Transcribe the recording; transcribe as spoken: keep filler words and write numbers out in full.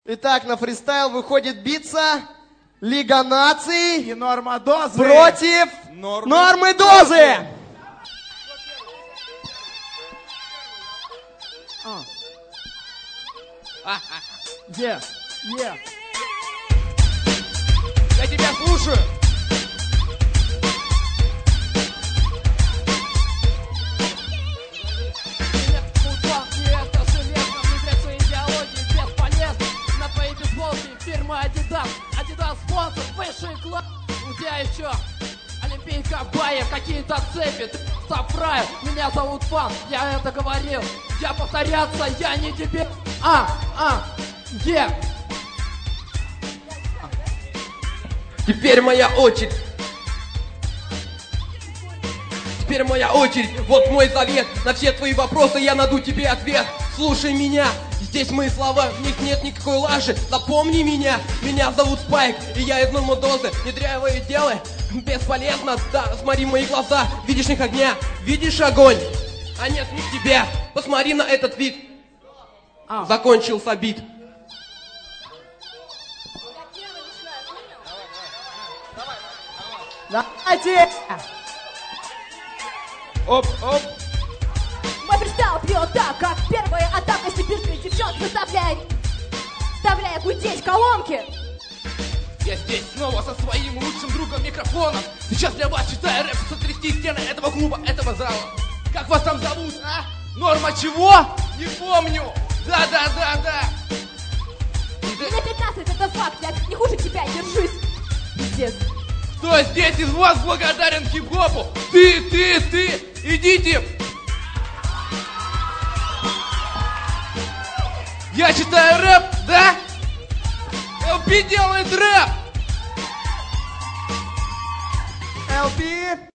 Итак, на фристайл выходит биться Лига наций и Норма Дозы против Нормы, Нормы Дозы. Yeah, yeah. Я тебя слушаю. Фирма Adidas, Adidas спонсор, высший класс. У тебя еще Олимпийка Баев, какие-то цепи, ты Сафраев. Меня зовут Фан, я это говорил. Я повторяться, я не тебе. А, а, е. Теперь моя очередь. Теперь моя очередь. Вот мой завет. На все твои вопросы я найду тебе ответ. Слушай меня. Здесь мои слова, в них нет никакой лажи. Запомни меня, меня зовут Спайк, и я из Нормы Дозы. Не дрявые делай, бесполезно. Да, смотри в мои глаза, видишь них огня, видишь огонь, а нет не в тебе. Посмотри на этот вид. Закончился бит. Давайте! Оп, оп. Мой фристайл бьет так, как первая атака сибирской девчонки, заставляя, заставляя гудеть колонки. Я здесь снова со своим лучшим другом микрофоном. Сейчас для вас читаю рэп, сотрясти стены этого клуба, этого зала. Как вас там зовут, а? Норма чего? Не помню. Да-да-да-да. Мне пятнадцать, это факт, я не хуже тебя, держись. Пиздец. Кто здесь из вас благодарен хип-хопу? Ты, ты, ты, идите. Я читаю рэп, да? эл пи делает рэп! эл пи!